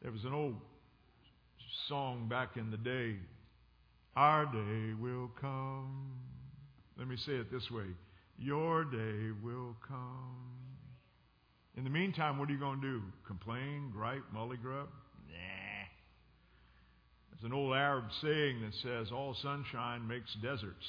There was an old song back in the day. Our day will come. Let me say it this way. Your day will come. In the meantime, what are you going to do? Complain, gripe, mully-grub? Nah. There's an old Arab saying that says, all sunshine makes deserts.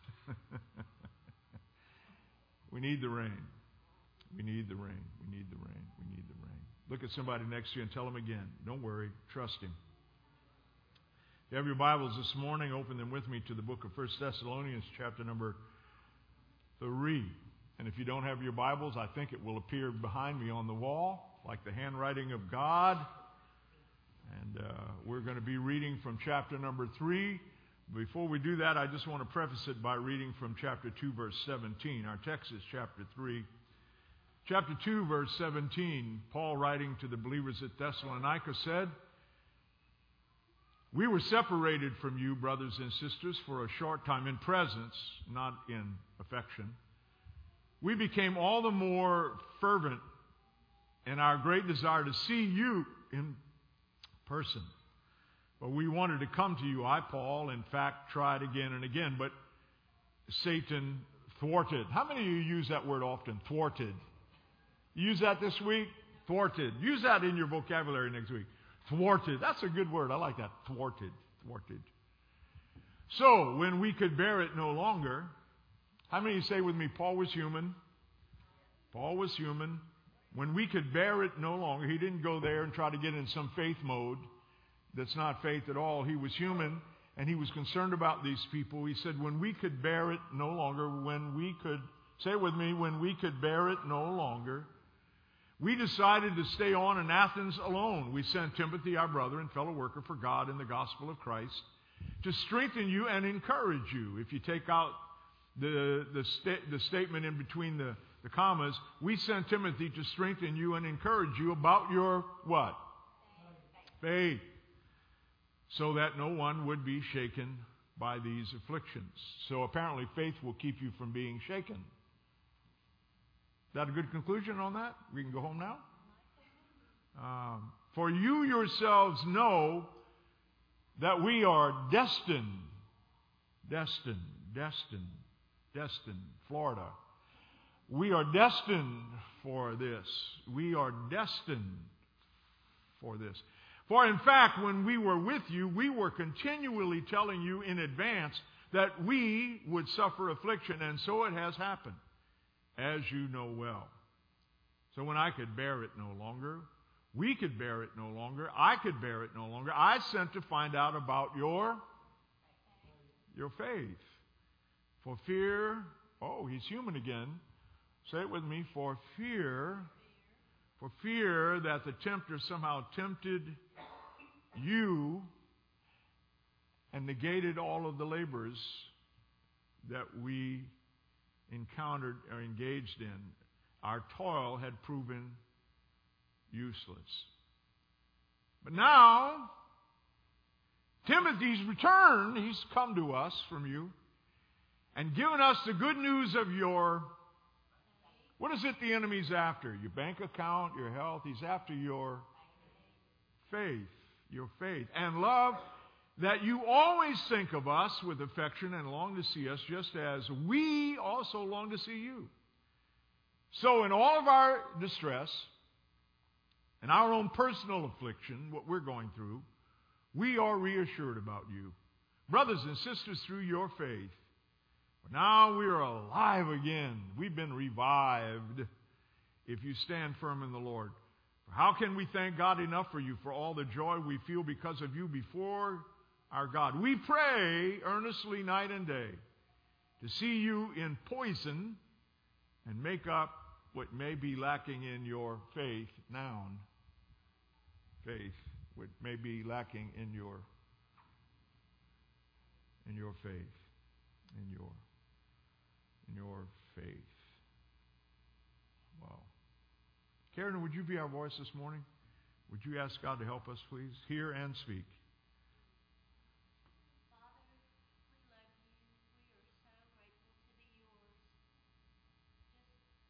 We need the rain. We need the rain. We need the rain. We need the rain. Look at somebody next to you and tell them again, don't worry, trust Him. If you have your Bibles this morning, open them with me to the book of 1 Thessalonians, chapter number 3. And if you don't have your Bibles, I think it will appear behind me on the wall, like the handwriting of God. And we're going to be reading from chapter number 3. Before we do that, I just want to preface it by reading from chapter 2, verse 17. Our text is chapter 3. Chapter 2, verse 17, Paul writing to the believers at Thessalonica said, we were separated from you, brothers and sisters, for a short time in presence, not in affection. We became all the more fervent in our great desire to see you in person. But we wanted to come to you. I, Paul, in fact, tried again and again, but Satan thwarted. How many of you use that word often? Thwarted. You use that this week? Thwarted. Use that in your vocabulary next week. Thwarted. That's a good word. I like that. Thwarted. Thwarted. So, when we could bear it no longer, how many of you say with me, Paul was human? Paul was human. When we could bear it no longer, he didn't go there and try to get in some faith mode. That's not faith at all. He was human, and he was concerned about these people. He said, when we could bear it no longer, when we could, say it with me, when we could bear it no longer, we decided to stay on in Athens alone. We sent Timothy, our brother and fellow worker for God in the gospel of Christ, to strengthen you and encourage you. If you take out the statement in between the commas, we sent Timothy to strengthen you and encourage you about your what? Faith. So that no one would be shaken by these afflictions. So apparently faith will keep you from being shaken. Is that a good conclusion on that? We can go home now? For you yourselves know that we are destined, Florida. We are destined for this. We are destined for this. For in fact, when we were with you, we were continually telling you in advance that we would suffer affliction, and so it has happened, as you know well. So when I could bear it no longer, we could bear it no longer, I could bear it no longer, I sent to find out about your faith. For fear, oh, he's human again. Say it with me, for fear that the tempter somehow tempted you and negated all of the labors that we encountered or engaged in. Our toil had proven useless. But now, Timothy's returned. He's come to us from you and given us the good news of your, what is it the enemy's after? Your bank account, your health. He's after your faith. Your faith and love, that you always think of us with affection and long to see us, just as we also long to see you. So in all of our distress and our own personal affliction, what we're going through, we are reassured about you. Brothers and sisters, through your faith, now we are alive again. We've been revived if you stand firm in the Lord. How can we thank God enough for you for all the joy we feel because of you before our God? We pray earnestly night and day to see you in poison and make up what may be lacking in your faith. Noun. Faith. What may be lacking in your faith. In your faith. Wow. Karen, would you be our voice this morning? Would you ask God to help us, please? Hear and speak.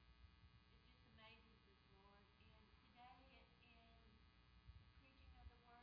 Father, we love you. We are so grateful to be yours. It just amazes us, Lord. And today, in the preaching of the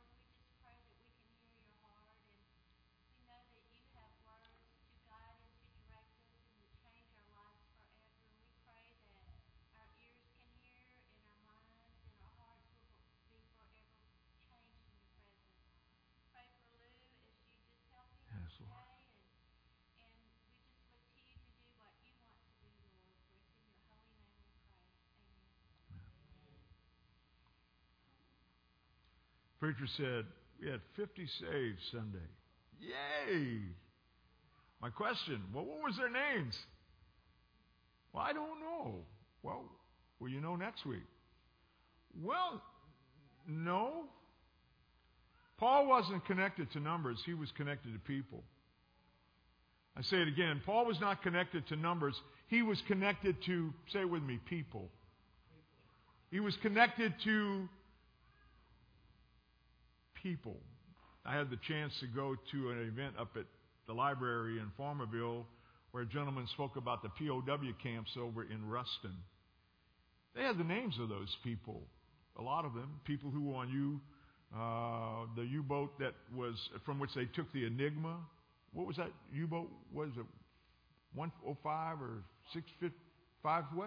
Preacher said, we had 50 saved Sunday. Yay! My question, well, what was their names? Well, I don't know. Well, will you know next week? Well, no. Paul wasn't connected to numbers. He was connected to people. I say it again. Paul was not connected to numbers. He was connected to, say it with me, people. He was connected to people. I had the chance to go to an event up at the library in Farmerville where a gentleman spoke about the POW camps over in Ruston. They had the names of those people, a lot of them, people who were on the U-boat that was, from which they took the Enigma. What was that U-boat? Was it 105 or 655 what?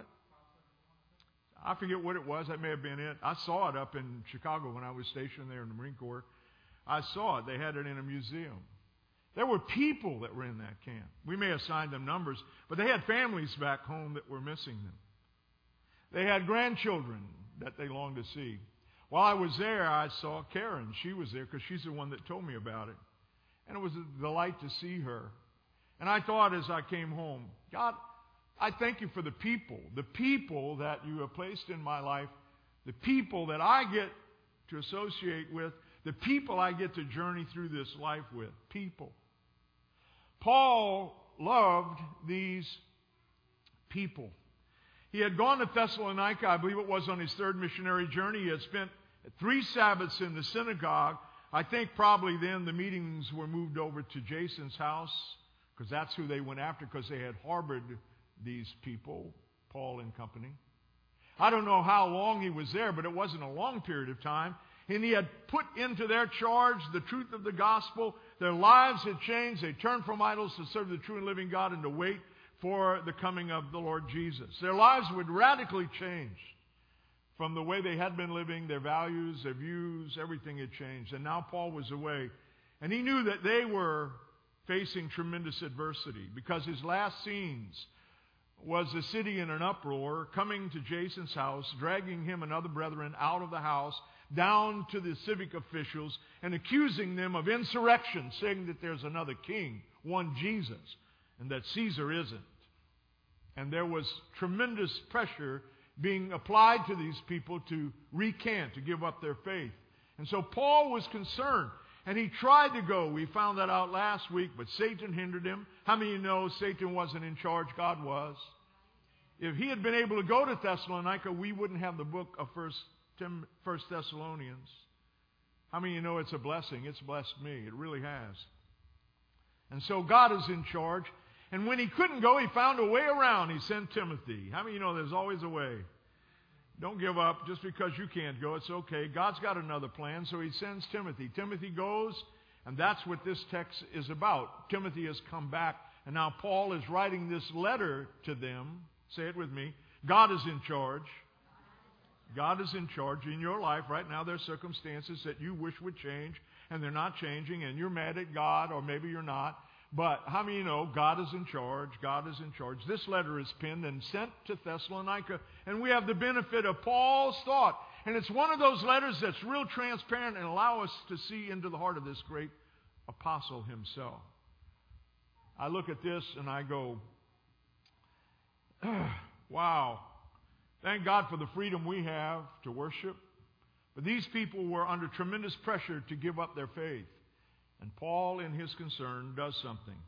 I forget what it was. That may have been it. I saw it up in Chicago when I was stationed there in the Marine Corps. I saw it. They had it in a museum. There were people that were in that camp. We may assign them numbers, but they had families back home that were missing them. They had grandchildren that they longed to see. While I was there, I saw Karen. She was there because she's the one that told me about it. And it was a delight to see her. And I thought as I came home, God, I thank you for the people that you have placed in my life, the people that I get to associate with, the people I get to journey through this life with. People. Paul loved these people. He had gone to Thessalonica, I believe it was on his third missionary journey. He had spent 3 Sabbaths in the synagogue. I think probably then the meetings were moved over to Jason's house because that's who they went after because they had harbored these people, Paul and company. I don't know how long he was there, but it wasn't a long period of time. And he had put into their charge the truth of the gospel. Their lives had changed. They turned from idols to serve the true and living God and to wait for the coming of the Lord Jesus. Their lives would radically change from the way they had been living, their values, their views, everything had changed. And now Paul was away. And he knew that they were facing tremendous adversity because his last scenes was the city in an uproar, coming to Jason's house, dragging him and other brethren out of the house, down to the civic officials, and accusing them of insurrection, saying that there's another king, one Jesus, and that Caesar isn't. And there was tremendous pressure being applied to these people to recant, to give up their faith. And so Paul was concerned, and he tried to go. We found that out last week, but Satan hindered him. How many of you know Satan wasn't in charge? God was. If he had been able to go to Thessalonica, we wouldn't have the book of First Thessalonians. How many of you know it's a blessing? It's blessed me. It really has. And so God is in charge. And when he couldn't go, he found a way around. He sent Timothy. How many of you know there's always a way? Don't give up just because you can't go. It's okay. God's got another plan, so he sends Timothy. Timothy goes, and that's what this text is about. Timothy has come back, and now Paul is writing this letter to them. Say it with me. God is in charge. God is in charge in your life. Right now there are circumstances that you wish would change, and they're not changing, and you're mad at God, or maybe you're not. But how many of you know God is in charge? God is in charge. This letter is penned and sent to Thessalonica, and we have the benefit of Paul's thought. And it's one of those letters that's real transparent and allow us to see into the heart of this great apostle himself. I look at this and I go, wow. Thank God for the freedom we have to worship. But these people were under tremendous pressure to give up their faith. And Paul, in his concern, does something.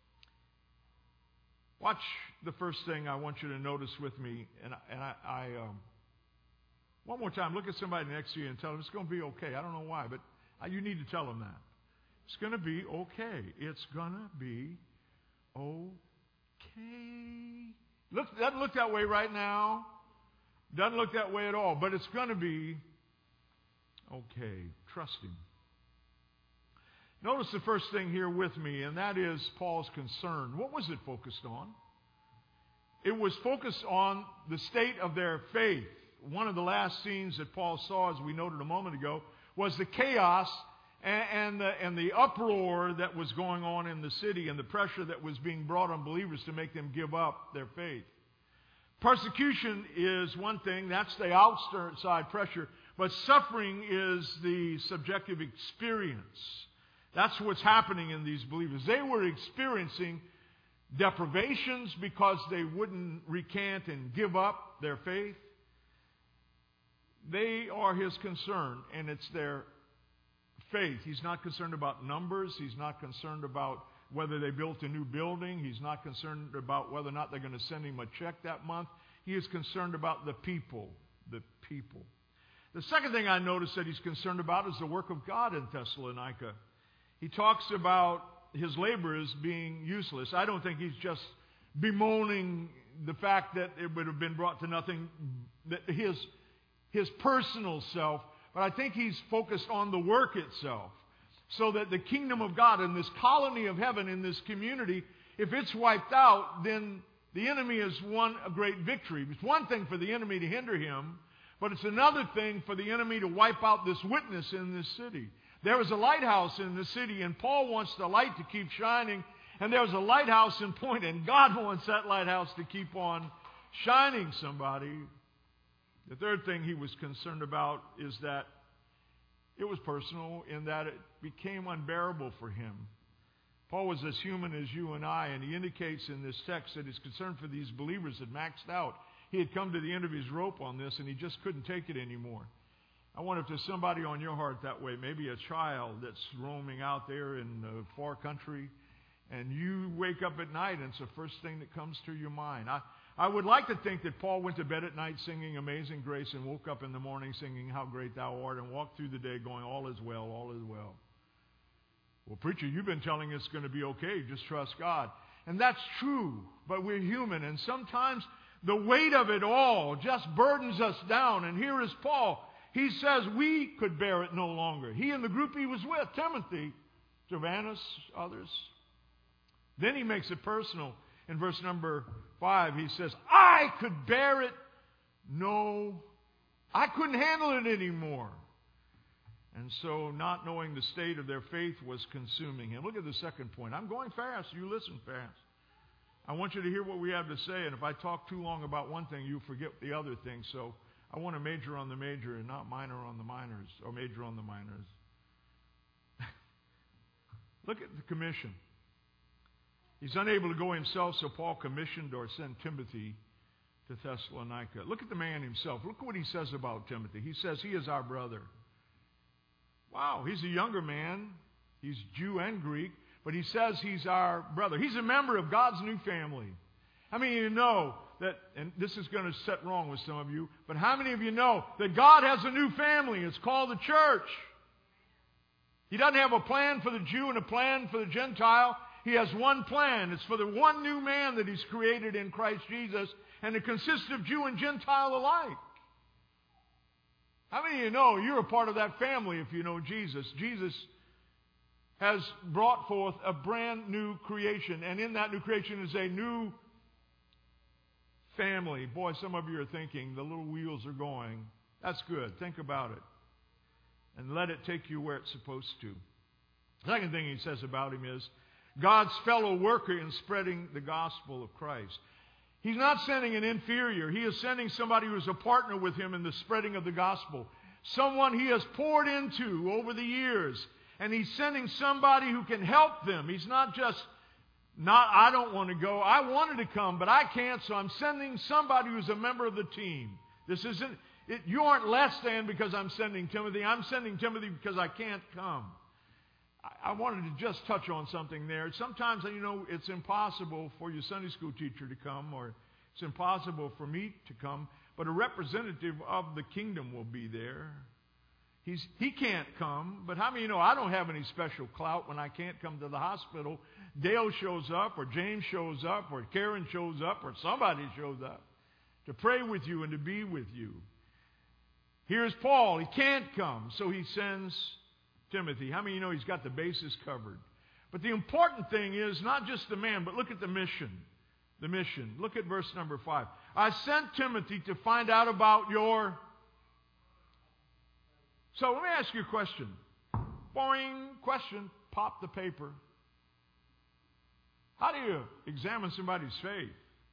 Watch the first thing I want you to notice with me. And I one more time, look at somebody next to you and tell them it's going to be okay. I don't know why, but you need to tell them that. It's going to be okay. It's going to be okay. Doesn't look that way right now. Doesn't look that way at all. But it's going to be okay. Trust him. Notice the first thing here with me, and that is Paul's concern. What was it focused on? It was focused on the state of their faith. One of the last scenes that Paul saw, as we noted a moment ago, was the chaos and the uproar that was going on in the city and the pressure that was being brought on believers to make them give up their faith. Persecution is one thing. That's the outside pressure. But suffering is the subjective experience. That's what's happening in these believers. They were experiencing deprivations because they wouldn't recant and give up their faith. They are his concern, and it's their faith. He's not concerned about numbers. He's not concerned about whether they built a new building. He's not concerned about whether or not they're going to send him a check that month. He is concerned about the people. The people. The second thing I noticed that he's concerned about is the work of God in Thessalonica. He talks about his laborers being useless. I don't think he's just bemoaning the fact that it would have been brought to nothing, that his personal self, but I think he's focused on the work itself. So that the kingdom of God and this colony of heaven in this community, if it's wiped out, then the enemy has won a great victory. It's one thing for the enemy to hinder him, but it's another thing for the enemy to wipe out this witness in this city. There was a lighthouse in the city, and Paul wants the light to keep shining, and there was a lighthouse in point, and God wants that lighthouse to keep on shining, somebody. The third thing he was concerned about is that it was personal in that it became unbearable for him. Paul was as human as you and I, and he indicates in this text that his concern for these believers had maxed out. He had come to the end of his rope on this, and he just couldn't take it anymore. I wonder if there's somebody on your heart that way, maybe a child that's roaming out there in the far country, and you wake up at night and it's the first thing that comes to your mind. I would like to think that Paul went to bed at night singing Amazing Grace and woke up in the morning singing How Great Thou Art and walked through the day going, all is well, all is well. Well, preacher, you've been telling us it's going to be okay, just trust God. And that's true, but we're human, and sometimes the weight of it all just burdens us down. And here is Paul. He says we could bear it no longer. He and the group he was with, Timothy, Silvanus, others. Then he makes it personal. In verse number 5, he says, I could bear it I couldn't handle it anymore. And so not knowing the state of their faith was consuming him. Look at the second point. I'm going fast. You listen fast. I want you to hear what we have to say, and if I talk too long about one thing, you forget the other thing. So I want to major on the major and not minor on the minors, or major on the minors. Look at the commission. He's unable to go himself, so Paul commissioned or sent Timothy to Thessalonica. Look at the man himself. Look what he says about Timothy. He says he is our brother. Wow, he's a younger man. He's Jew and Greek, but he says he's our brother. He's a member of God's new family. How many of you know that, and this is going to set wrong with some of you, but how many of you know that God has a new family? It's called the church. He doesn't have a plan for the Jew and a plan for the Gentile. He has one plan. It's for the one new man that He's created in Christ Jesus, and it consists of Jew and Gentile alike. How many of you know you're a part of that family if you know Jesus? Jesus has brought forth a brand new creation, and in that new creation is a new family. Boy, some of you are thinking the little wheels are going. That's good. Think about it. And let it take you where it's supposed to. The second thing he says about him is God's fellow worker in spreading the gospel of Christ. He's not sending an inferior. He is sending somebody who is a partner with him in the spreading of the gospel. Someone he has poured into over the years. And he's sending somebody who can help them. He's not just, I don't want to go. I wanted to come, but I can't, so I'm sending somebody who's a member of the team. This isn't, you aren't less than because I'm sending Timothy. I'm sending Timothy because I can't come. I wanted to just touch on something there. Sometimes, it's impossible for your Sunday school teacher to come, or it's impossible for me to come, but a representative of the kingdom will be there. He can't come, but how many I don't have any special clout when I can't come to the hospital. Dale shows up, or James shows up, or Karen shows up, or somebody shows up to pray with you and to be with you. Here's Paul. He can't come, so he sends Timothy. How many he's got the bases covered? But the important thing is not just the man, but look at the mission. The mission. Look at verse number 5. I sent Timothy to find out about your... So let me ask you a question. Boing, question, pop the paper. How do you examine somebody's faith?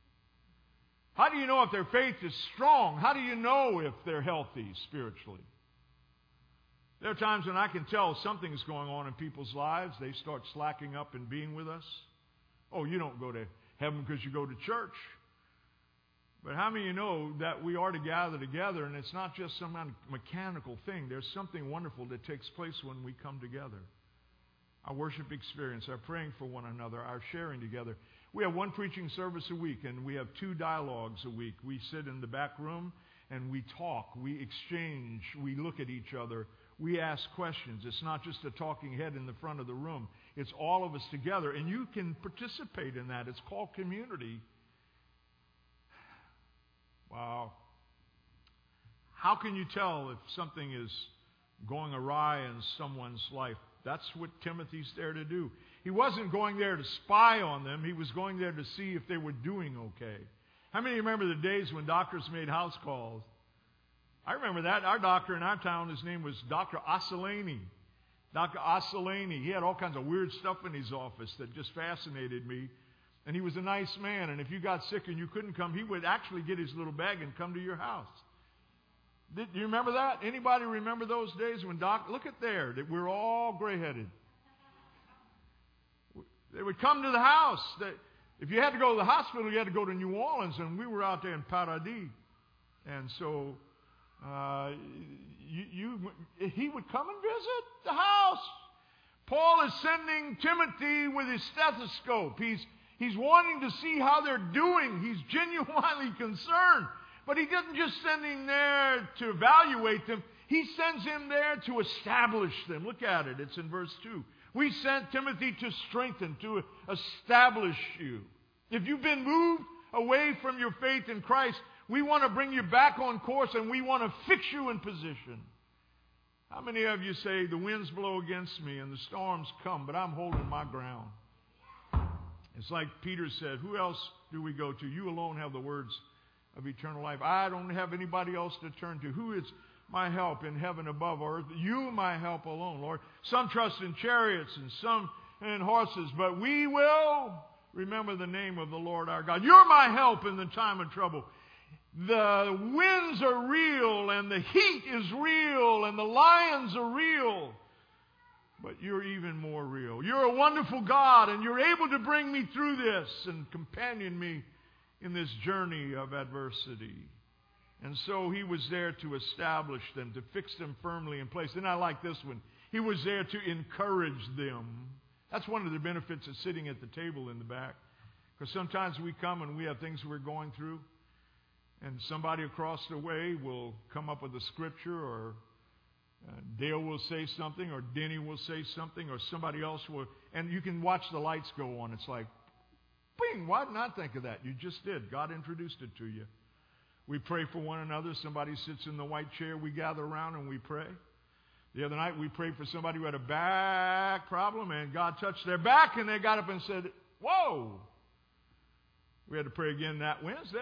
How do you know if their faith is strong? How do you know if they're healthy spiritually? There are times when I can tell something's going on in people's lives. They start slacking up and being with us. Oh, you don't go to heaven because you go to church. But how many of you know that we are to gather together, and it's not just some kind of mechanical thing. There's something wonderful that takes place when we come together. Our worship experience, our praying for one another, our sharing together. We have one preaching service a week, and we have 2 dialogues a week. We sit in the back room, and we talk, we exchange, we look at each other, we ask questions. It's not just a talking head in the front of the room. It's all of us together, and you can participate in that. It's called community. Wow. How can you tell if something is going awry in someone's life? That's what Timothy's there to do. He wasn't going there to spy on them. He was going there to see if they were doing okay. How many remember the days when doctors made house calls? I remember that. Our doctor in our town, his name was Dr. Ossolani. Dr. Ossolani. He had all kinds of weird stuff in his office that just fascinated me. And he was a nice man. And if you got sick and you couldn't come, he would actually get his little bag and come to your house. Do you remember that? Anybody remember those days when look at there, that we're all gray-headed. They would come to the house. If you had to go to the hospital, you had to go to New Orleans, and we were out there in Paradis. And so he would come and visit the house. Paul is sending Timothy with his stethoscope. He's wanting to see how they're doing. He's genuinely concerned. But he doesn't just send him there to evaluate them. He sends him there to establish them. Look at it. It's in verse 2. We sent Timothy to strengthen, to establish you. If you've been moved away from your faith in Christ, we want to bring you back on course, and we want to fix you in position. How many of you say, the winds blow against me and the storms come, but I'm holding my ground? It's like Peter said, who else do we go to? You alone have the words of eternal life. I don't have anybody else to turn to. Who is my help in heaven above or earth? You, my help alone, Lord. Some trust in chariots and some in horses, but we will remember the name of the Lord our God. You're my help in the time of trouble. The winds are real, and the heat is real, and the lions are real. But you're even more real. You're a wonderful God, and you're able to bring me through this and companion me in this journey of adversity. And so he was there to establish them, to fix them firmly in place. And I like this one. He was there to encourage them. That's one of the benefits of sitting at the table in the back. Because sometimes we come and we have things we're going through, and somebody across the way will come up with a scripture, or Dale will say something, or Denny will say something, or somebody else will, and you can watch the lights go on. It's like, bing, why didn't I think of that? You just did. God introduced it to you. We pray for one another. Somebody sits in the white chair. We gather around and we pray. The other night we prayed for somebody who had a back problem, and God touched their back, and they got up and said, whoa. We had to pray again that Wednesday.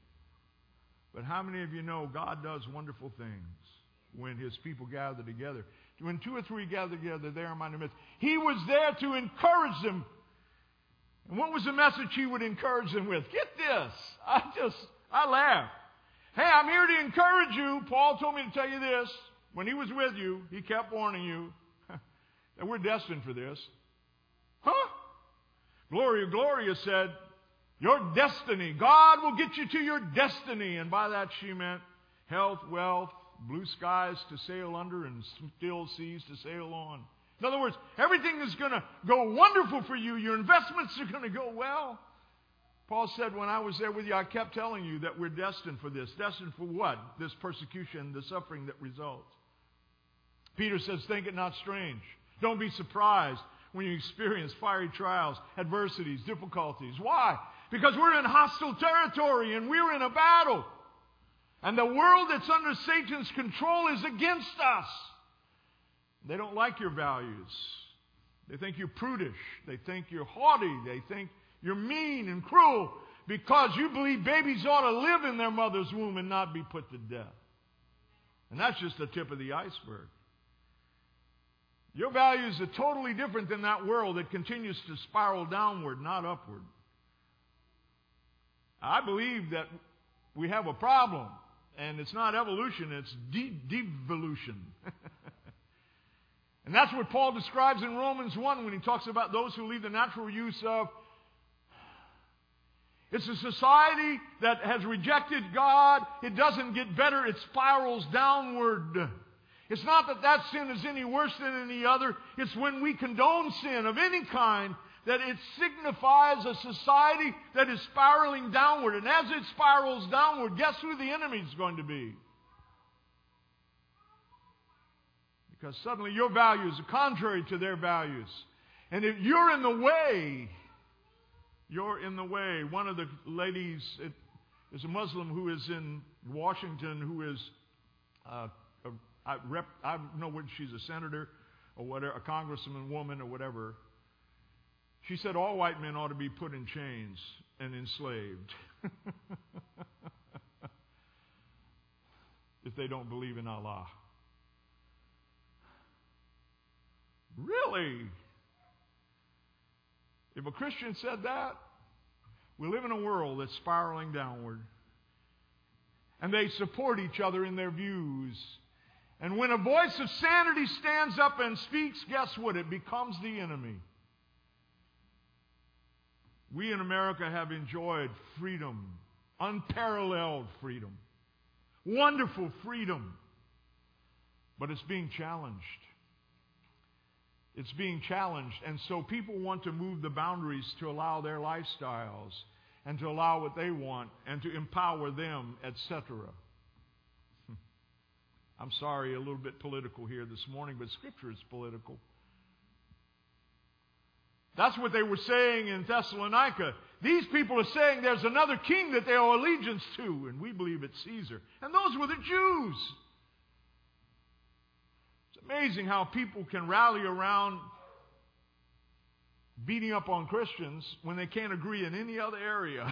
But how many of you know God does wonderful things when His people gather together? When 2 or 3 gather together, there in my midst. He was there to encourage them. And what was the message He would encourage them with? Get this. I laugh. Hey, I'm here to encourage you. Paul told me to tell you this. When he was with you, he kept warning you that we're destined for this. Huh? Gloria said, your destiny. God will get you to your destiny. And by that she meant health, wealth, blue skies to sail under, and still seas to sail on. In other words, everything is going to go wonderful for you. Your investments are going to go well. Paul said, when I was there with you, I kept telling you that we're destined for this. Destined for what? This persecution, the suffering that results. Peter says, think it not strange. Don't be surprised when you experience fiery trials, adversities, difficulties. Why? Because we're in hostile territory and we're in a battle. And the world that's under Satan's control is against us. They don't like your values. They think you're prudish. They think you're haughty. They think you're mean and cruel because you believe babies ought to live in their mother's womb and not be put to death. And that's just the tip of the iceberg. Your values are totally different than that world that continues to spiral downward, not upward. I believe that we have a problem, and it's not evolution, it's devolution. And that's what Paul describes in Romans 1 when he talks about those who lead the natural use of. It's a society that has rejected God. It doesn't get better. It spirals downward. It's not that that sin is any worse than any other. It's when we condone sin of any kind that it signifies a society that is spiraling downward. And as it spirals downward, guess who the enemy is going to be? Because suddenly your values are contrary to their values. And if you're in the way, you're in the way. One of the ladies is a Muslim who is in Washington who is, I don't know whether she's a senator or whatever, a congressman woman or whatever. She said all white men ought to be put in chains and enslaved if they don't believe in Allah. Really? If a Christian said that, we live in a world that's spiraling downward. And they support each other in their views. And when a voice of sanity stands up and speaks, guess what? It becomes the enemy. We in America have enjoyed freedom, unparalleled freedom, wonderful freedom. But it's being challenged. It's being challenged. And so people want to move the boundaries to allow their lifestyles and to allow what they want and to empower them, etc. I'm sorry, a little bit political here this morning, but Scripture is political. That's what they were saying in Thessalonica. These people are saying there's another king that they owe allegiance to, and we believe it's Caesar. And those were the Jews. It's amazing how people can rally around beating up on Christians when they can't agree in any other area.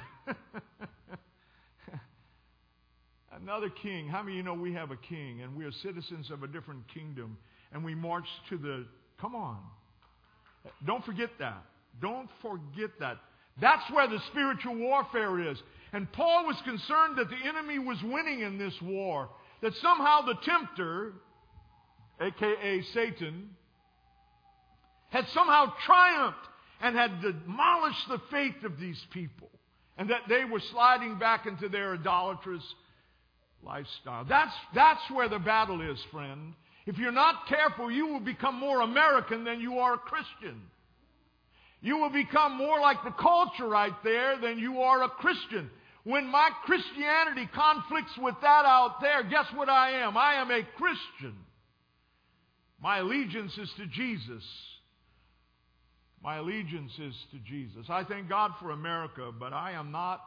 Another king. How many of you know we have a king and we are citizens of a different kingdom and we march to the... Come on. Don't forget that. Don't forget that. That's where the spiritual warfare is. And Paul was concerned that the enemy was winning in this war. That somehow the tempter, a.k.a. Satan, had somehow triumphed and had demolished the faith of these people. And that they were sliding back into their idolatrous lifestyle. That's where the battle is, friend. If you're not careful, you will become more American than you are a Christian. You will become more like the culture right there than you are a Christian. When my Christianity conflicts with that out there, guess what I am? I am a Christian. My allegiance is to Jesus. My allegiance is to Jesus. I thank God for America, but I am not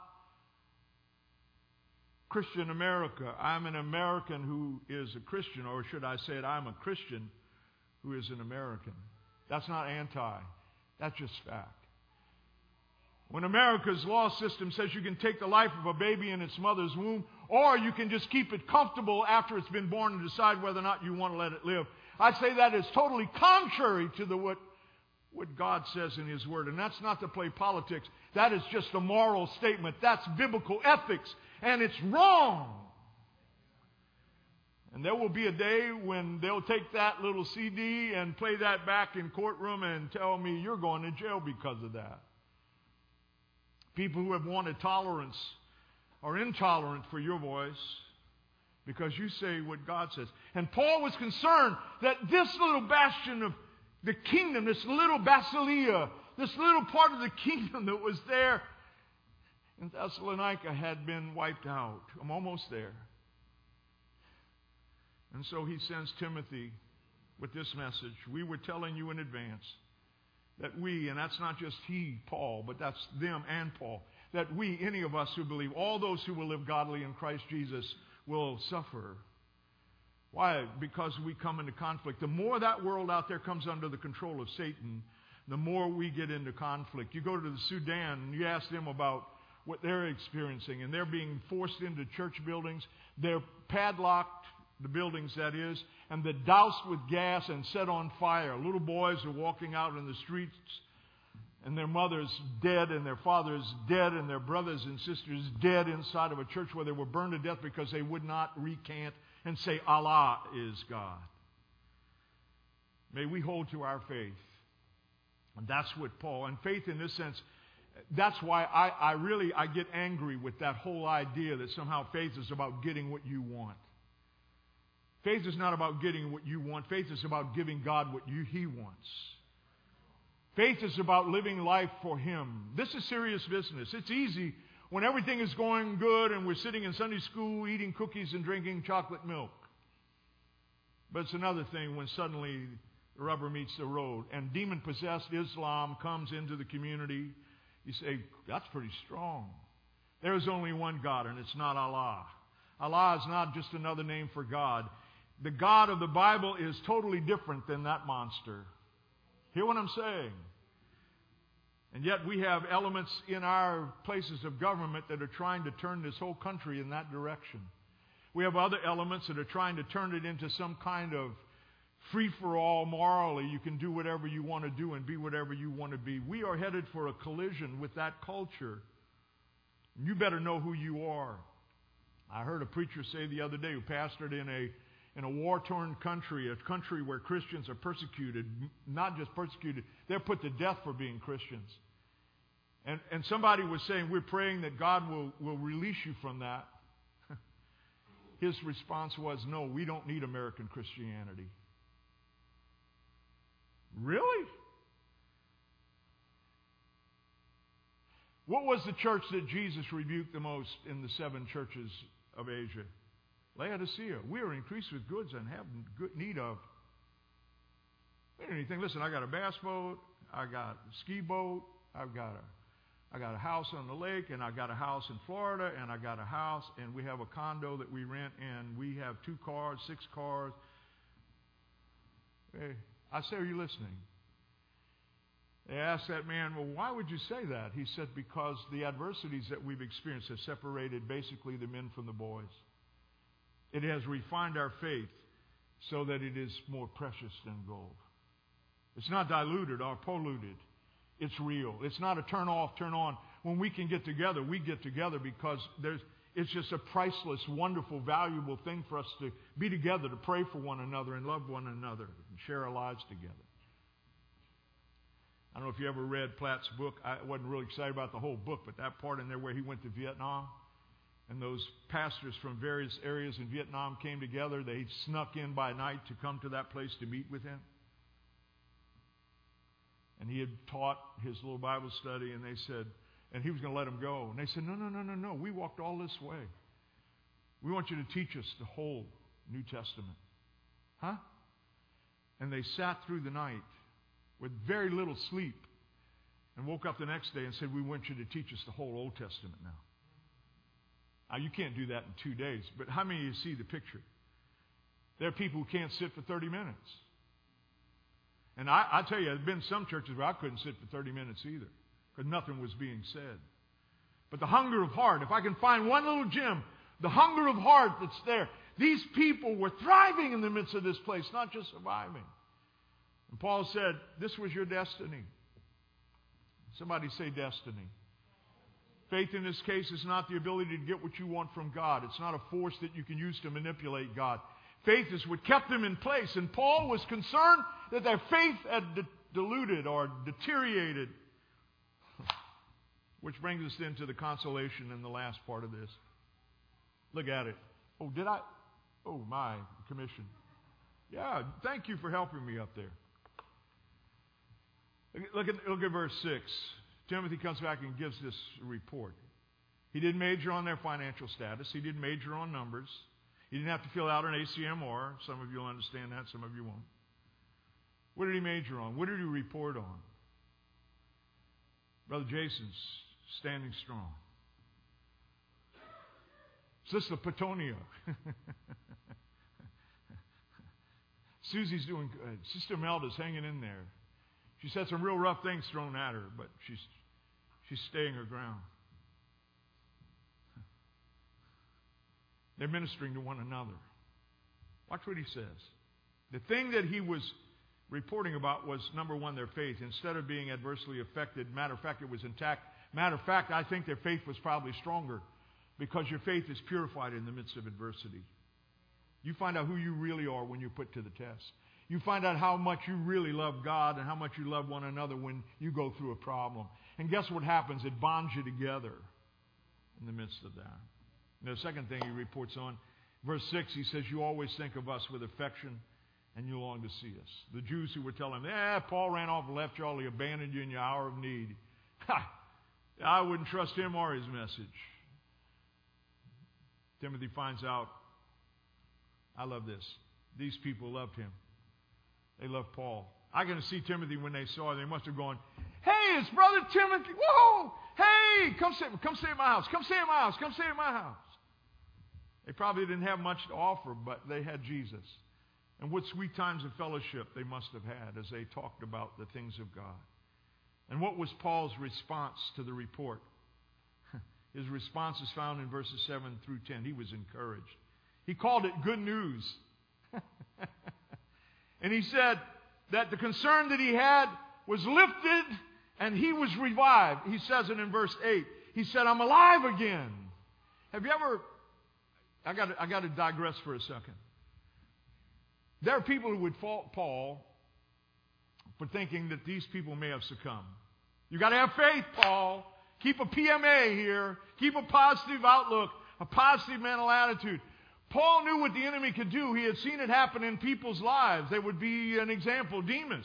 Christian America. I'm an American who is a Christian, or should I say it, I'm a Christian who is an American. That's not anti. That's just fact. When America's law system says you can take the life of a baby in its mother's womb, or you can just keep it comfortable after it's been born and decide whether or not you want to let it live, I say that is totally contrary to what God says in His Word. And that's not to play politics. That is just a moral statement. That's biblical ethics. And it's wrong. And there will be a day when they'll take that little CD and play that back in courtroom and tell me you're going to jail because of that. People who have wanted tolerance are intolerant for your voice because you say what God says. And Paul was concerned that this little bastion of the kingdom, this little basileia, this little part of the kingdom that was there in Thessalonica had been wiped out. I'm almost there. And so he sends Timothy with this message. We were telling you in advance that we, and that's not just he, Paul, but that's them and Paul, that we, any of us who believe, all those who will live godly in Christ Jesus will suffer. Why? Because we come into conflict. The more that world out there comes under the control of Satan, the more we get into conflict. You go to the Sudan and you ask them about what they're experiencing, and they're being forced into church buildings. They're padlocked, the buildings that is, and they're doused with gas and set on fire. Little boys are walking out in the streets, and their mother's dead, and their father's dead, and their brothers and sisters dead inside of a church where they were burned to death because they would not recant and say Allah is God. May we hold to our faith. And that's what Paul, and faith in this sense, that's why I get angry with that whole idea that somehow faith is about getting what you want. Faith is not about getting what you want. Faith is about giving God what He wants. Faith is about living life for Him. This is serious business. It's easy when everything is going good and we're sitting in Sunday school eating cookies and drinking chocolate milk. But it's another thing when suddenly the rubber meets the road and demon-possessed Islam comes into the community. You say, that's pretty strong. There is only one God, and it's not Allah. Allah is not just another name for God. The God of the Bible is totally different than that monster. Hear what I'm saying? And yet we have elements in our places of government that are trying to turn this whole country in that direction. We have other elements that are trying to turn it into some kind of free-for-all morally. You can do whatever you want to do and be whatever you want to be. We are headed for a collision with that culture. You better know who you are. I heard a preacher say the other day who pastored in a war-torn country, a country where Christians are persecuted, not just persecuted, they're put to death for being Christians. And somebody was saying, we're praying that God will release you from that. His response was, no, we don't need American Christianity. Really? What was the church that Jesus rebuked the most in the 7 churches of Asia? Laodicea. We are increased with goods and have good need of anything. Listen, I got a bass boat, I got a ski boat, I got a house on the lake, and I got a house in Florida, and I got a house, and we have a condo that we rent, and we have 2 cars, 6 cars. Hey, I say, are you listening? They asked that man, well, why would you say that? He said, because the adversities that we've experienced have separated basically the men from the boys. It has refined our faith so that it is more precious than gold. It's not diluted or polluted. It's real. It's not a turn off, turn on. When we can get together, we get together because it's just a priceless, wonderful, valuable thing for us to be together, to pray for one another and love one another and share our lives together. I don't know if you ever read Platt's book. I wasn't really excited about the whole book, but that part in there where he went to Vietnam and those pastors from various areas in Vietnam came together. They snuck in by night to come to that place to meet with him. And he had taught his little Bible study, and they said, and he was going to let them go. And they said, no. We walked all this way. We want you to teach us the whole New Testament. Huh? And they sat through the night with very little sleep and woke up the next day and said, we want you to teach us the whole Old Testament now. Now, you can't do that in 2 days, but how many of you see the picture? There are people who can't sit for 30 minutes. And I tell you, there have been some churches where I couldn't sit for 30 minutes either because nothing was being said. But the hunger of heart, if I can find one little gem, the hunger of heart that's there. These people were thriving in the midst of this place, not just surviving. And Paul said, this was your destiny. Somebody say destiny. Faith in this case is not the ability to get what you want from God. It's not a force that you can use to manipulate God. Faith is what kept them in place. And Paul was concerned that their faith had diluted or deteriorated. Which brings us then to the consolation in the last part of this. Look at it. Oh, did I? Oh, my commission. Yeah, thank you for helping me up there. Look at verse 6. Timothy comes back and gives this report. He didn't major on their financial status. He didn't major on numbers. He didn't have to fill out an ACMR. Some of you will understand that. Some of you won't. What did he major on? What did he report on? Brother Jason's standing strong. Sister Petunia. Susie's doing good. Sister Melda's hanging in there. She's had some real rough things thrown at her, but she's staying her ground. They're ministering to one another. Watch what he says. The thing that he was reporting about was, number one, their faith. Instead of being adversely affected, matter of fact, it was intact. Matter of fact, I think their faith was probably stronger because your faith is purified in the midst of adversity. You find out who you really are when you're put to the test. You find out how much you really love God and how much you love one another when you go through a problem. And guess what happens? It bonds you together in the midst of that. And the second thing he reports on, verse 6, he says, you always think of us with affection and you long to see us. The Jews who were telling him, Paul ran off and left you all. He abandoned you in your hour of need. I wouldn't trust him or his message. Timothy finds out, I love this. These people loved him. They loved Paul. I can see Timothy when they saw him. They must have gone, hey, it's Brother Timothy. Whoa! Hey, come stay at my house. Come stay at my house. Come stay at my house. They probably didn't have much to offer, but they had Jesus. And what sweet times of fellowship they must have had as they talked about the things of God. And what was Paul's response to the report? His response is found in verses 7 through 10. He was encouraged. He called it good news. And he said that the concern that he had was lifted and he was revived. He says it in verse 8. He said, I'm alive again. Have you ever... I got to digress for a second. There are people who would fault Paul for thinking that these people may have succumbed. You got to have faith, Paul. Keep a PMA here. Keep a positive outlook, a positive mental attitude. Paul knew what the enemy could do. He had seen it happen in people's lives. They would be an example. Demas.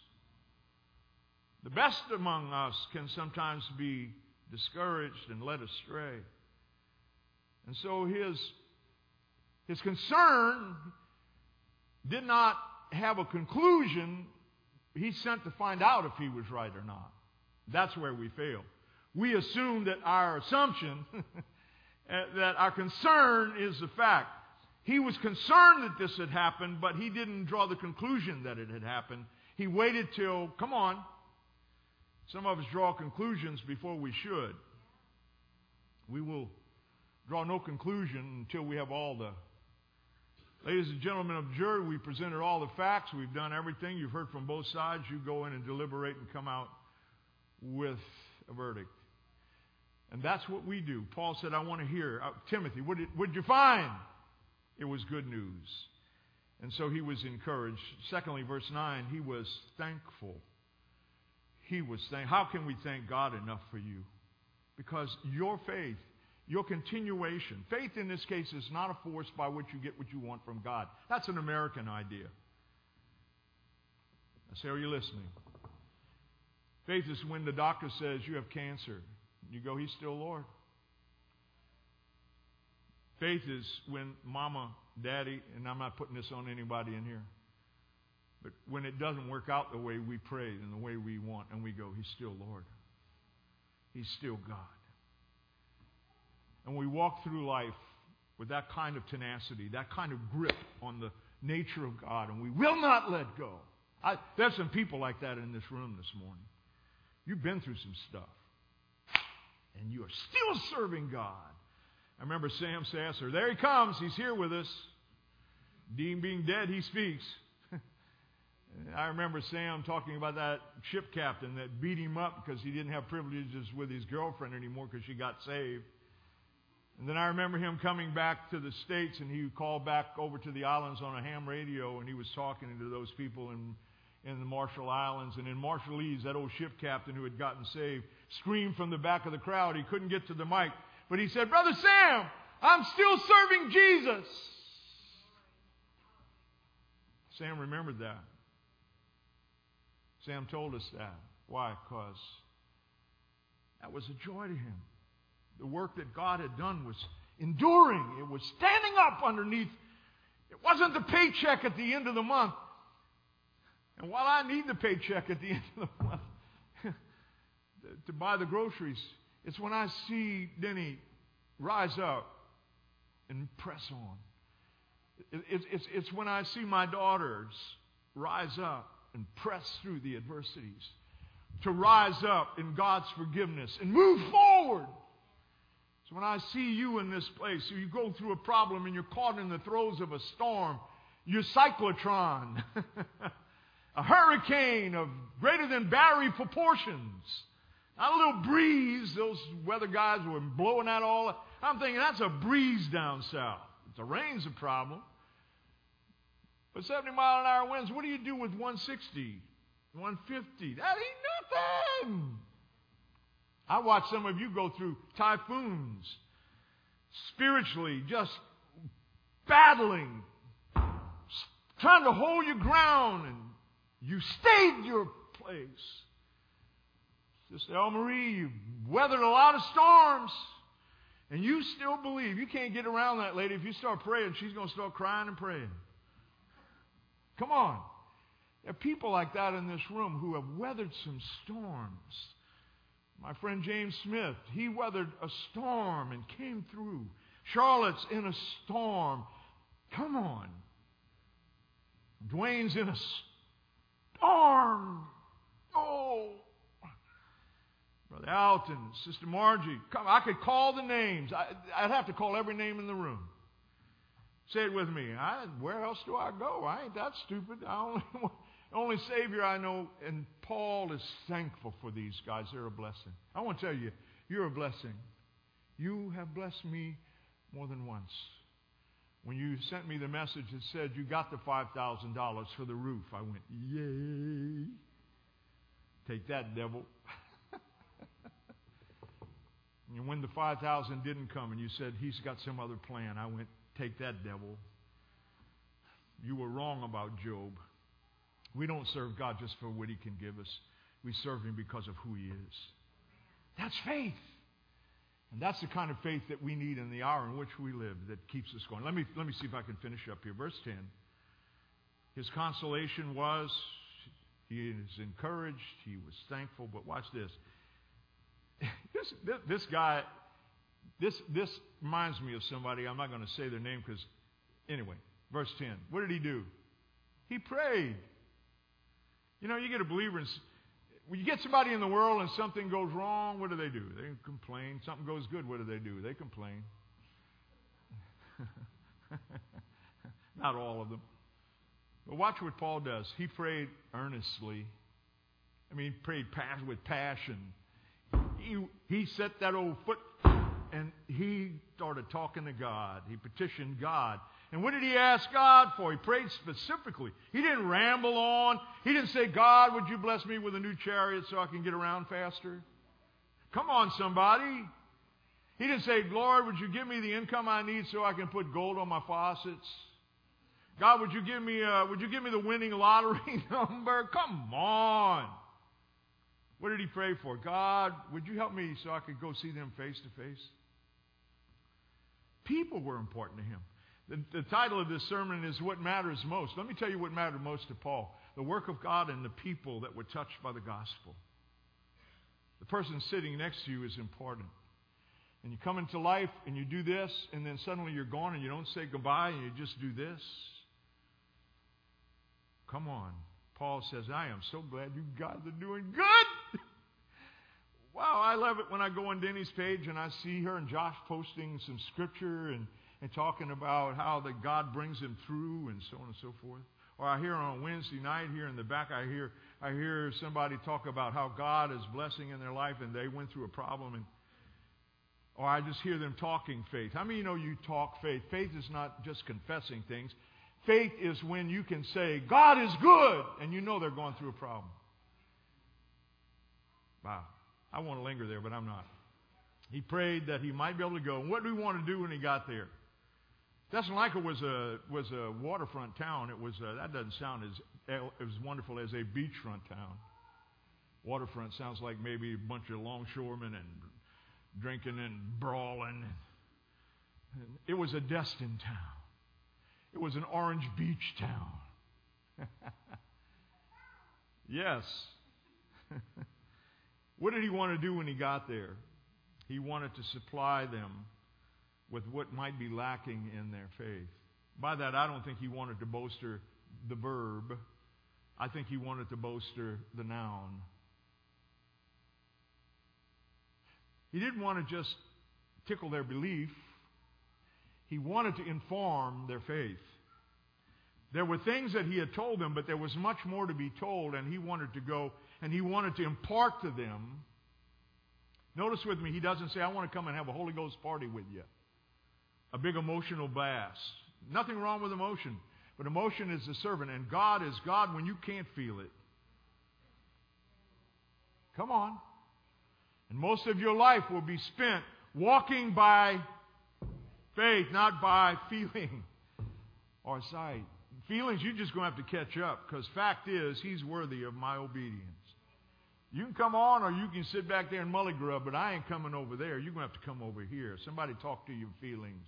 The best among us can sometimes be discouraged and led astray. And so his concern did not have a conclusion. He sent to find out if he was right or not. That's where we fail. We assume that our assumption, that our concern is the fact. He was concerned that this had happened, but he didn't draw the conclusion that it had happened. He waited till, come on, some of us draw conclusions before we should. We will draw no conclusion until we have all the... Ladies and gentlemen of the jury, we presented all the facts. We've done everything. You've heard from both sides. You go in and deliberate and come out with a verdict. And that's what we do. Paul said, I want to hear. Timothy, what did you find? It was good news. And so he was encouraged. Secondly, verse 9, he was thankful. How can we thank God enough for you? Because your faith, your continuation. Faith in this case is not a force by which you get what you want from God. That's an American idea. I say, are you listening? Faith is when the doctor says you have cancer. You go, He's still Lord. Faith is when Mama, Daddy, and I'm not putting this on anybody in here, but when it doesn't work out the way we prayed and the way we want, and we go, He's still Lord. He's still God. And we walk through life with that kind of tenacity, that kind of grip on the nature of God, and we will not let go. There's some people like that in this room this morning. You've been through some stuff, and you are still serving God. I remember Sam Sasser. There he comes. He's here with us. Dean being dead, he speaks. I remember Sam talking about that ship captain that beat him up because he didn't have privileges with his girlfriend anymore because she got saved. And then I remember him coming back to the States, and he called back over to the islands on a ham radio, and he was talking to those people in the Marshall Islands. And in Marshallese, that old ship captain who had gotten saved screamed from the back of the crowd. He couldn't get to the mic. But he said, Brother Sam, I'm still serving Jesus. Sam remembered that. Sam told us that. Why? Because that was a joy to him. The work that God had done was enduring. It was standing up underneath. It wasn't the paycheck at the end of the month. And while I need the paycheck at the end of the month to buy the groceries, it's when I see Denny rise up and press on. It's when I see my daughters rise up and press through the adversities, to rise up in God's forgiveness and move forward. So when I see you in this place, so you go through a problem and you're caught in the throes of a storm, your cyclotron, a hurricane of greater than Barry proportions, not a little breeze. Those weather guys were blowing out all. I'm thinking that's a breeze down south. The rain's a problem. But 70-mile-an-hour winds, what do you do with 160, 150? That ain't nothing. I watch some of you go through typhoons, spiritually just battling, trying to hold your ground, and you stayed your place. Sister El Marie, you've weathered a lot of storms, and you still believe. You can't get around that lady. If you start praying, she's going to start crying and praying. Come on. There are people like that in this room who have weathered some storms. My friend James Smith, he weathered a storm and came through. Charlotte's in a storm. Come on. Dwayne's in a storm. Oh. Brother Alton, Sister Margie. Come, I could call the names. I'd have to call every name in the room. Say it with me. Where else do I go? I ain't that stupid. Only Savior I know, and Paul is thankful for these guys. They're a blessing. I want to tell you, you're a blessing. You have blessed me more than once. When you sent me the message that said you got the $5,000 for the roof, I went, yay. Take that, devil. And when the $5,000 didn't come and you said he's got some other plan, I went, take that, devil. You were wrong about Job. We don't serve God just for what He can give us. We serve Him because of who He is. That's faith. And that's the kind of faith that we need in the hour in which we live that keeps us going. Let me see if I can finish up here. Verse 10. His consolation was, he is encouraged, he was thankful, but watch this. This guy, this reminds me of somebody. I'm not going to say their name because, anyway, verse 10. What did he do? He prayed. You know, you get a believer, when you get somebody in the world and something goes wrong, what do? They complain. Something goes good, what do? They complain. Not all of them. But watch what Paul does. He prayed earnestly. I mean, he prayed with passion. He set that old foot and he started talking to God. He petitioned God. And what did he ask God for? He prayed specifically. He didn't ramble on. He didn't say, God, would you bless me with a new chariot so I can get around faster? Come on, somebody. He didn't say, Lord, would you give me the income I need so I can put gold on my faucets? God, would you give me the winning lottery number? Come on. What did he pray for? God, would you help me so I could go see them face to face? People were important to him. The title of this sermon is What Matters Most. Let me tell you what mattered most to Paul. The work of God and the people that were touched by the gospel. The person sitting next to you is important. And you come into life and you do this, and then suddenly you're gone and you don't say goodbye and you just do this. Come on. Paul says, I am so glad you guys are doing good. Wow, I love it when I go on Denny's page and I see her and Josh posting some scripture and talking about how that God brings him through and so on and so forth. Or I hear on Wednesday night here in the back, I hear somebody talk about how God is blessing in their life and they went through a problem. Or I just hear them talking faith. How many of you know you talk faith? Faith is not just confessing things. Faith is when you can say, God is good, and you know they're going through a problem. Wow. I want to linger there, but I'm not. He prayed that he might be able to go. And what did he want to do when he got there? Thessalonica was a waterfront town. That doesn't sound as wonderful as a beachfront town. Waterfront sounds like maybe a bunch of longshoremen and drinking and brawling. It was a destined town. It was an Orange Beach town. Yes. What did he want to do when he got there? He wanted to supply them with what might be lacking in their faith. By that, I don't think he wanted to bolster the verb. I think he wanted to bolster the noun. He didn't want to just tickle their belief. He wanted to inform their faith. There were things that he had told them, but there was much more to be told, and he wanted to go and he wanted to impart to them. Notice with me, he doesn't say, I want to come and have a Holy Ghost party with you. A big emotional blast. Nothing wrong with emotion. But emotion is the servant, and God is God when you can't feel it. Come on. And most of your life will be spent walking by faith, not by feeling or sight. Feelings, you're just going to have to catch up, because fact is, He's worthy of my obedience. You can come on or you can sit back there and mully-grub, but I ain't coming over there. You're going to have to come over here. Somebody talk to your feelings.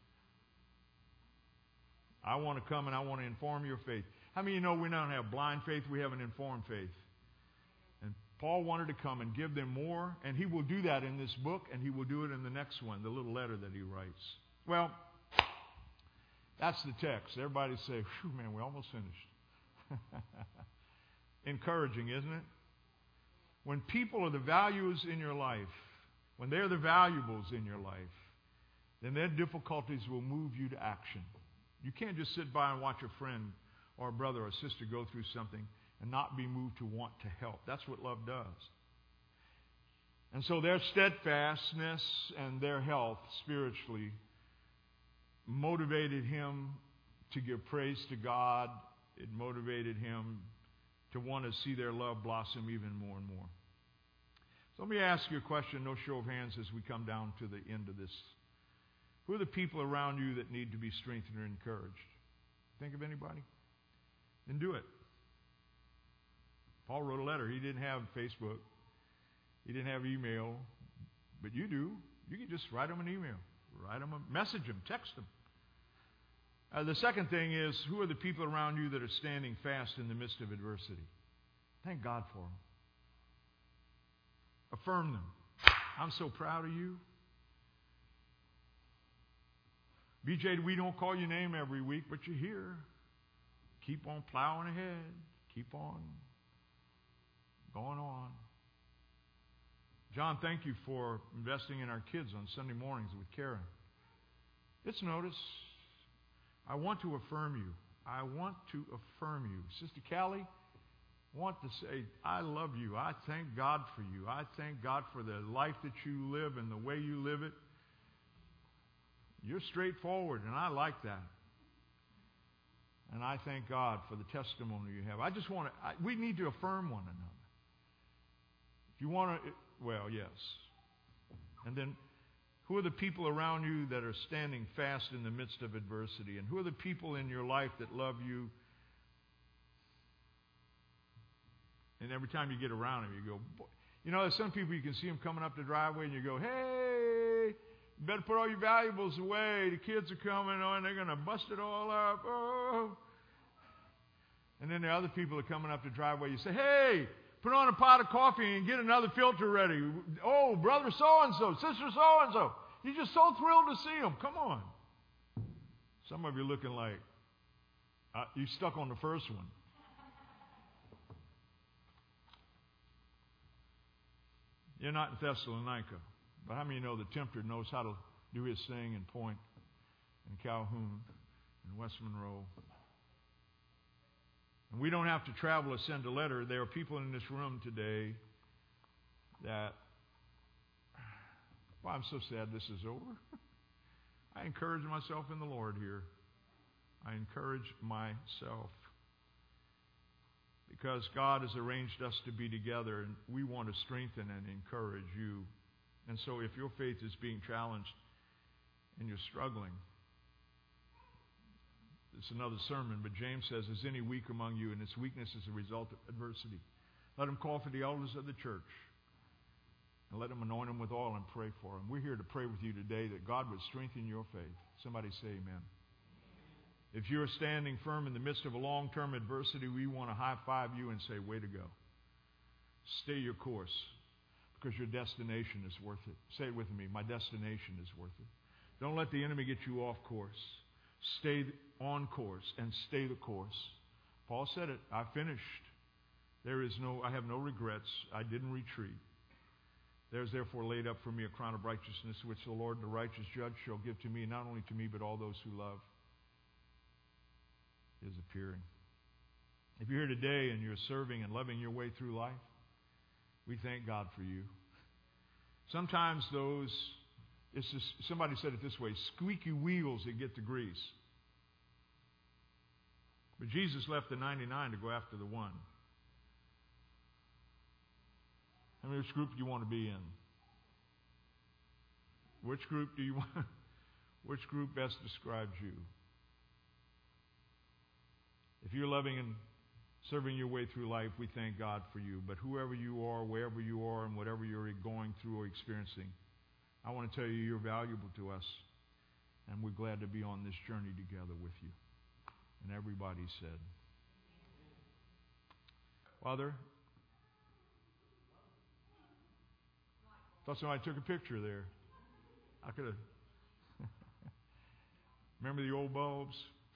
I want to come and I want to inform your faith. How many of you know we don't have blind faith, we have an informed faith? And Paul wanted to come and give them more, and he will do that in this book, and he will do it in the next one, the little letter that he writes. Well, that's the text. Everybody say, "Phew, man, we almost finished." Encouraging, isn't it? When people are the values in your life, when they're the valuables in your life, then their difficulties will move you to action. You can't just sit by and watch a friend or a brother or sister go through something and not be moved to want to help. That's what love does. And so their steadfastness and their health spiritually motivated him to give praise to God. It motivated him to want to see their love blossom even more and more. So let me ask you a question, no show of hands, as we come down to the end of this. Who are the people around you that need to be strengthened or encouraged? Think of anybody? Then do it. Paul wrote a letter. He didn't have Facebook. He didn't have email. But you do. You can just write them an email. Write them a message them. Text them. The second thing is, who are the people around you that are standing fast in the midst of adversity? Thank God for them. Affirm them. I'm so proud of you. BJ, we don't call your name every week, but you're here. Keep on plowing ahead. Keep on going on. John, thank you for investing in our kids on Sunday mornings with Karen. It's notice. I want to affirm you. I want to affirm you. Sister Callie, I want to say, I love you. I thank God for you. I thank God for the life that you live and the way you live it. You're straightforward, and I like that. And I thank God for the testimony you have. I just want to, we need to affirm one another. If you want to, well, yes. And then, who are the people around you that are standing fast in the midst of adversity? And who are the people in your life that love you? And every time you get around them, you go, boy. You know, there's some people you can see them coming up the driveway, and you go, hey, you better put all your valuables away. The kids are coming on, they're going to bust it all up. Oh. And then the other people are coming up the driveway. You say, hey, put on a pot of coffee and get another filter ready. Oh, brother so-and-so, sister so-and-so. You're just so thrilled to see them. Come on. Some of you looking like you stuck on the first one. You're not in Thessalonica. But how many know the tempter knows how to do his thing in Point, in Calhoun, in West Monroe? And we don't have to travel or send a letter. There are people in this room today that, well, I'm so sad this is over. I encourage myself in the Lord here. I encourage myself. Because God has arranged us to be together, and we want to strengthen and encourage you. And so if your faith is being challenged and you're struggling, it's another sermon, but James says, is any weak among you, and its weakness is a result of adversity? Let him call for the elders of the church, and let him anoint them with oil and pray for them. We're here to pray with you today that God would strengthen your faith. Somebody say amen. If you're standing firm in the midst of a long-term adversity, we want to high-five you and say, way to go. Stay your course, because your destination is worth it. Say it with me. My destination is worth it. Don't let the enemy get you off course. Stay on course and stay the course. Paul said it. I finished. I have no regrets. I didn't retreat. There's therefore laid up for me a crown of righteousness, which the Lord, the righteous judge, shall give to me, not only to me, but all those who love is appearing. If you're here today and you're serving and loving your way through life, we thank God for you. Sometimes it's just, somebody said it this way, squeaky wheels that get the grease. But Jesus left the 99 to go after the one. How many which group do you want to be in? Which group do you want? Which group best describes you? If you're loving and serving your way through life, we thank God for you. But whoever you are, wherever you are, and whatever you're going through or experiencing, I want to tell you you're valuable to us. And we're glad to be on this journey together with you. And everybody said, Father, thought somebody took a picture there. I could have. Remember the old bulbs?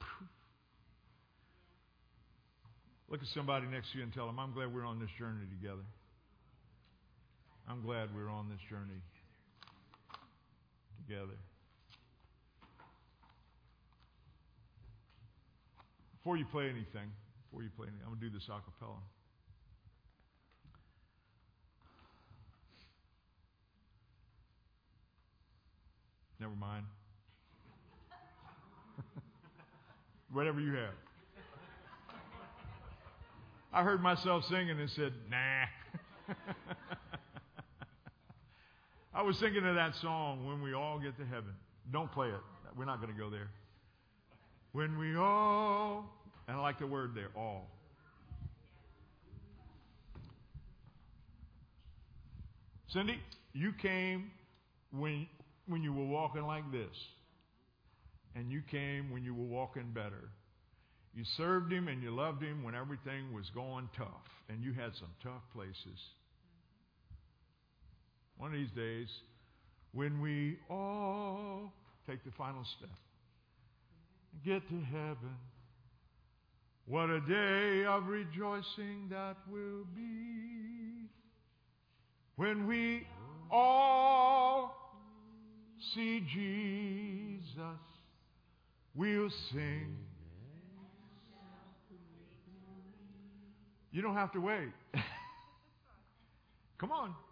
Look at somebody next to you and tell them, I'm glad we're on this journey together. I'm glad we're on this journey together. Before you play anything, I'm going to do this a cappella. Never mind. Whatever you have. I heard myself singing and said, nah. I was thinking of that song, When We All Get to Heaven. Don't play it. We're not going to go there. When we all, and I like the word there, all. Cindy, you came when you were walking like this. And you came when you were walking better. You served Him and you loved Him when everything was going tough. And you had some tough places. One of these days, when we all take the final step and get to heaven, what a day of rejoicing that will be. When we all see Jesus, we'll sing. You don't have to wait. Come on.